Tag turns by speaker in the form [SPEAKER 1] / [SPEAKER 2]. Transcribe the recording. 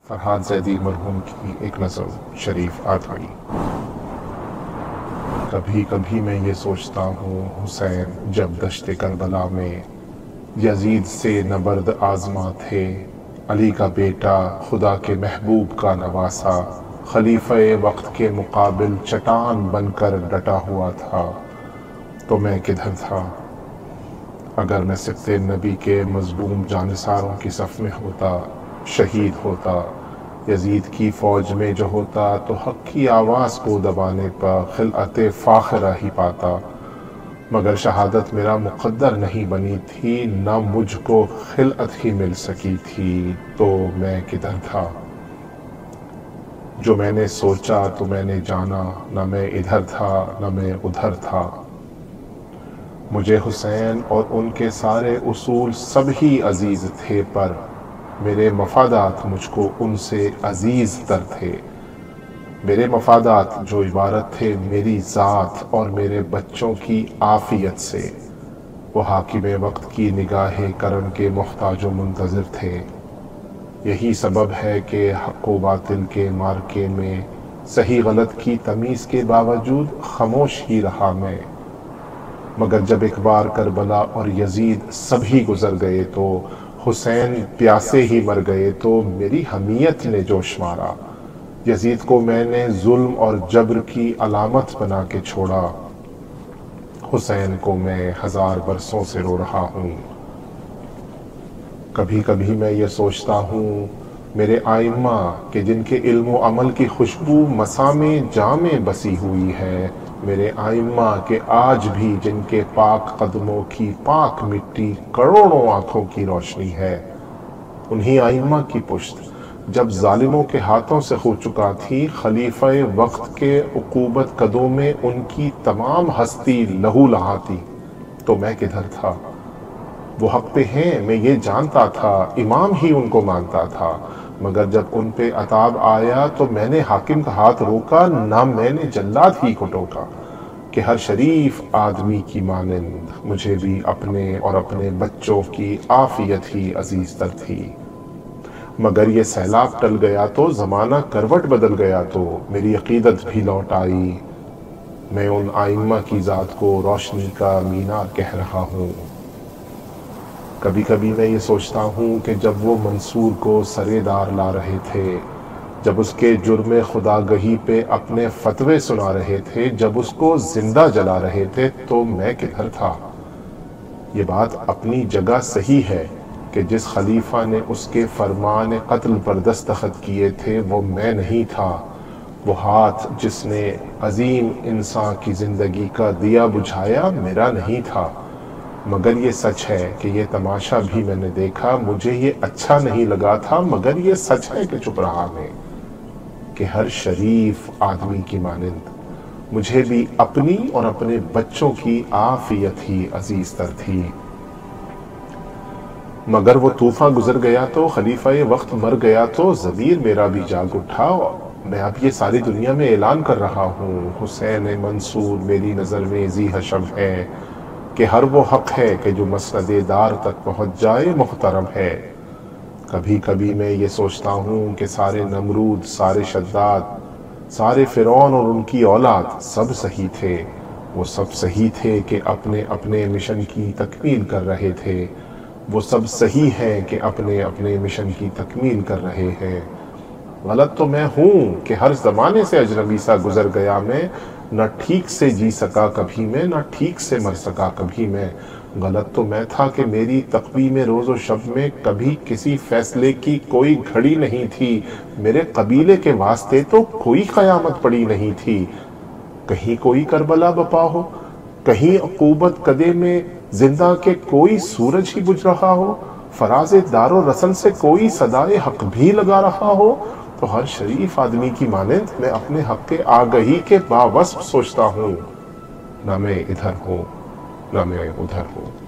[SPEAKER 1] فرحاد زیدی مرحوم کی ایک نظم شریف آٹھڑی۔ کبھی کبھی میں یہ سوچتا ہوں حسین جب دشت کربلا میں یزید سے نبرد آزما تھے، علی کا بیٹا خدا کے محبوب کا نواسا خلیفہ وقت کے مقابل چٹان بن کر ڈٹا ہوا تھا، تو میں کدھر تھا؟ اگر میں سبط نبی کے مظلوم جانثاروں کی صف میں ہوتا، شہید ہوتا، یزید کی فوج میں جو ہوتا، تو حق کی آواز کو دبانے پر خلعت فاخرہ ہی پاتا، مگر شہادت میرا مقدر نہیں بنی تھی، نہ مجھ کو خلعت ہی مل سکی تھی، تو میں کدھر تھا؟ جو میں نے سوچا تو میں نے جانا، نہ میں ادھر تھا نہ میں ادھر تھا۔ مجھے حسین اور ان کے سارے اصول سب ہی عزیز تھے، پر میرے مفادات مجھ کو ان سے عزیز تر تھے۔ میرے مفادات جو عبارت تھے میری ذات اور میرے بچوں کی عافیت سے، وہ حاکم وقت کی نگاہ کرم کے محتاج و منتظر تھے۔ یہی سبب ہے کہ حق و باطل کے مارکے میں صحیح غلط کی تمیز کے باوجود خاموش ہی رہا میں، مگر جب ایک بار کربلا اور یزید سبھی گزر گئے تو حسین پیاسے ہی مر گئے، تو میری حمیت نے جوش مارا۔ یزید کو میں نے ظلم اور جبر کی علامت بنا کے چھوڑا، حسین کو میں 1000 برسوں سے رو رہا ہوں۔ کبھی کبھی میں یہ سوچتا ہوں میرے آئمہ کہ جن کے علم و عمل کی خوشبو مسامع جاں میں بسی ہوئی ہے، میرے آئمہ کہ آج بھی جن کے پاک قدموں کی پاک مٹی کروڑوں آنکھوں کی روشنی ہے، انہی آئمہ کی پشت جب ظالموں کے ہاتھوں سے ہو چکا تھی، خلیفہ وقت کے عقوبت قدوں میں ان کی تمام ہستی لہو لہاتی، تو میں کدھر تھا؟ وہ حق پہ ہیں میں یہ جانتا تھا، امام ہی ان کو مانتا تھا، مگر جب ان پہ عطاب آیا تو میں نے حاکم کا ہاتھ روکا، نہ میں نے جلاد ہی کو ٹوکا، کہ ہر شریف آدمی کی مانند مجھے بھی اپنے اور اپنے بچوں کی عافیت ہی عزیز تر تھی۔ مگر یہ سیلاب ٹل گیا تو زمانہ کروٹ بدل گیا، تو میری عقیدت بھی لوٹ آئی، میں ان آئمہ کی ذات کو روشنی کا مینار کہہ رہا ہوں۔ کبھی کبھی میں یہ سوچتا ہوں کہ جب وہ منصور کو سرے دار لا رہے تھے، جب اس کے جرم خدا گہی پہ اپنے فتوے سنا رہے تھے، جب اس کو زندہ جلا رہے تھے، تو میں کدھر تھا؟ یہ بات اپنی جگہ صحیح ہے کہ جس خلیفہ نے اس کے فرمان قتل پر دستخط کیے تھے وہ میں نہیں تھا، وہ ہاتھ جس نے عظیم انسان کی زندگی کا دیا بجھایا میرا نہیں تھا، مگر یہ سچ ہے کہ یہ تماشا بھی میں نے دیکھا، مجھے یہ اچھا نہیں لگا تھا، مگر یہ سچ ہے کہ چپ رہا میں، کہ ہر شریف آدمی کی مانند مجھے بھی اپنی اور اپنے بچوں کی عافیت ہی عزیز تر تھی۔ مگر وہ طوفان گزر گیا تو خلیفہ وقت مر گیا تو ضمیر میرا بھی جاگ اٹھا، میں اب یہ ساری دنیا میں اعلان کر رہا ہوں، حسین منصور میری نظر میں ذی حشم ہے، کہ ہر وہ حق ہے کہ جو مسند دار تک پہنچ جائے محترم ہے۔ کبھی کبھی میں یہ سوچتا ہوں کہ سارے نمرود، سارے شداد، سارے فرعون اور ان کی اولاد سب صحیح تھے، وہ سب صحیح تھے کہ اپنے اپنے مشن کی تکمیل کر رہے تھے، وہ سب صحیح ہیں کہ اپنے اپنے مشن کی تکمیل کر رہے ہیں۔ غلط تو میں ہوں کہ ہر زمانے سے اجنبی سا گزر گیا میں، نہ ٹھیک سے جی سکا کبھی میں، نہ ٹھیک سے مر سکا کبھی میں۔ غلط تو میں تھا کہ میری تقویم روز و شب میں کبھی کسی فیصلے کی کوئی گھڑی نہیں تھی، میرے قبیلے کے واسطے تو کوئی قیامت پڑی نہیں تھی، کہیں کوئی کربلا بپا ہو، کہیں عقوبت قدے میں زندہ کے کوئی سورج ہی بجھ رہا ہو، فراز دار و رسن سے کوئی صدائے حق بھی لگا رہا ہو، تو ہر شریف آدمی کی مانند میں اپنے حق کے آگہی کے باوصف سوچتا ہوں، نہ میں ادھر ہوں نہ میں ادھر ہوں۔